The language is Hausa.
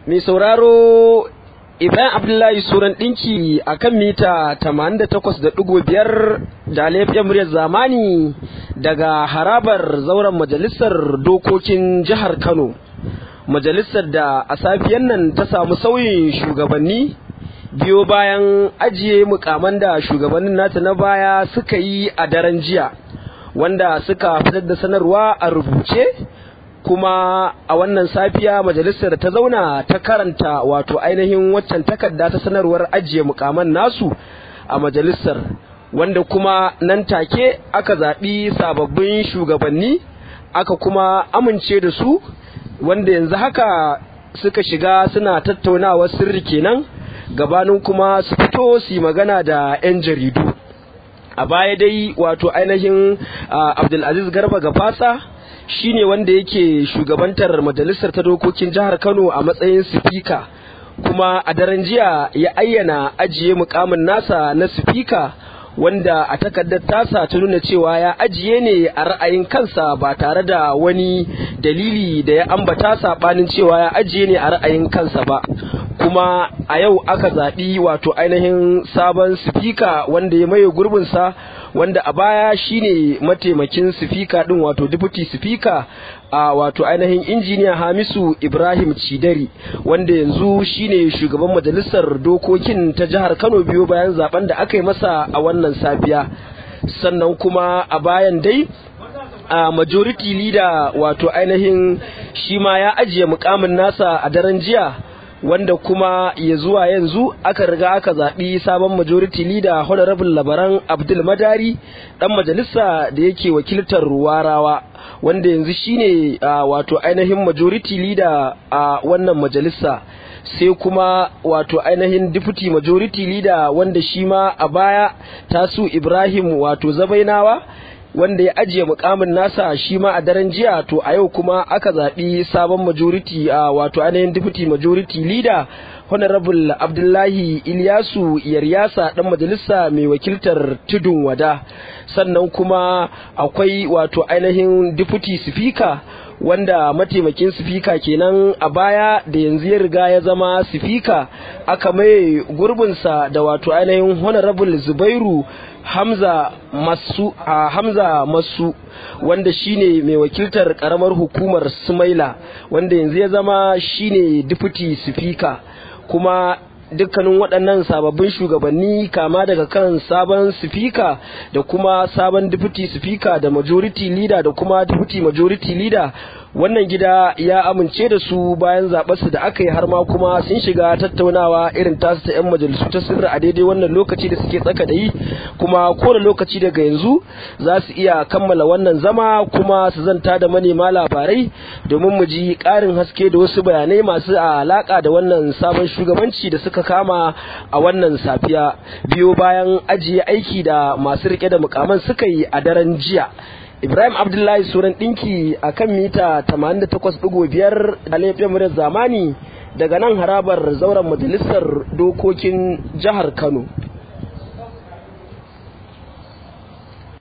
Mai sauraro Ibrahim Abdullahi Suran ɗinki a kan mita 88.5 da laifin muryar zamani daga harabar zauren majalisar dokokin jihar Kano. Majalisar da a safiyan nan ta samu sauyin shugabanni biyo bayan ajiye mukaman da shugabannin nata na baya suka yi a daren jiya, wanda suka fitar da sanarwa a rubuce. Kuma a wannan safiya majalisar ta zauna ta karanta wato ainihin waccan takarda ta sanarwar ajiye mukaman nasu a majalisar, wanda kuma nan take aka zaɓi sababbin shugabanni aka kuma amince da su, wanda yanzu haka suka shiga suna tattaunawar sirri kenan gabanin kuma su fito su yi magana da 'yan jaridu. A baya dai wato ainihin Abdulaziz Garba Gafasa shine wanda yake shugabantar majalisar ta dokokin jihar Kano a matsayin sifika, kuma a daren jiya ya ayyana ajiye mukamin nasa na sifika, wanda a takardar tasa ta nuna cewa ya ajiye ne a ra'ayin kansa ba tare da wani dalili da ya ambata sabanin cewa ya ajiye ne a ra'ayin kansa ba. Kuma a yau aka zaɓi wato ainihin sabon sifika wanda ya maye gurbinsa, wanda a baya shine mataimakin sifika din wato deputy sifika a wato ainihin injiniya Hamisu Ibrahim Cidari, wanda yanzu shine shugaban majalisar dokokin ta jihar Kano biyo bayan zaben da aka yi masa a wannan safiya. Sannan kuma a bayan dai a majority leader wato ainihin shi ma ya ajiye mukamin nasa a daren jiya, wanda kuma ya zuwa yanzu aka riga aka zaɓi sabon majority leader honorable Labaran Abdul Madari, ɗan majalisa da yake wakiltar Ruwarawa, wanda yanzu shine wato ainihin majority leader a wannan majalisa. Sai kuma wato ainihin deputy majority leader wanda shi ma a baya Tasu Ibrahim wato Zabainawa, wanda ya ajiye mukamin nasa shi ma a daren jiya. To a yau kuma aka zaɓi sabon majority wato ainihin deputy majority leader honorable Abdullahi Ilyasu Yaryasa, ɗan majalisa mai wakiltar Tudun Wada. Sannan kuma akwai wato ainihin deputy speaker wanda mataimakin sifika kenan a baya da yanzu ya riga ya zama sifika, aka mai gurbinsa da wato ainihin honorable Zubairu Hamza Masu wanda shine mai wakiltar karamar hukumar Sumaila, wanda yanzu ya zama shine deputy sifika. Kuma dukkanin waɗannan sababbin shugabanni, kama daga kan sabon sifika da kuma sabon deputy sifika da majority leader da kuma deputy majority leader, wannan gida ya amince da su bayan zaɓarsu da aka yi, har ma kuma sun shiga tattaunawa irin tasu ta 'yan majalisu ta sirri a daidai wannan lokaci da suke tsaka da yi. Kuma kowane lokaci daga yanzu za su iya kammala wannan zama kuma su zanta da manema labarai domin mu ji ƙarin haske da wasu bayanai masu alaƙa da wannan sabon shugabanci da suka kama a wannan safiya biyo bayan ajiye aiki da masu rike da mukaman suka yi a daren jiya. Ibrahim Abdullahi Suran ɗinki a kan mita 88.5 da laifin muryar zamani daga nan harabar zauren majalisar dokokin jihar Kano.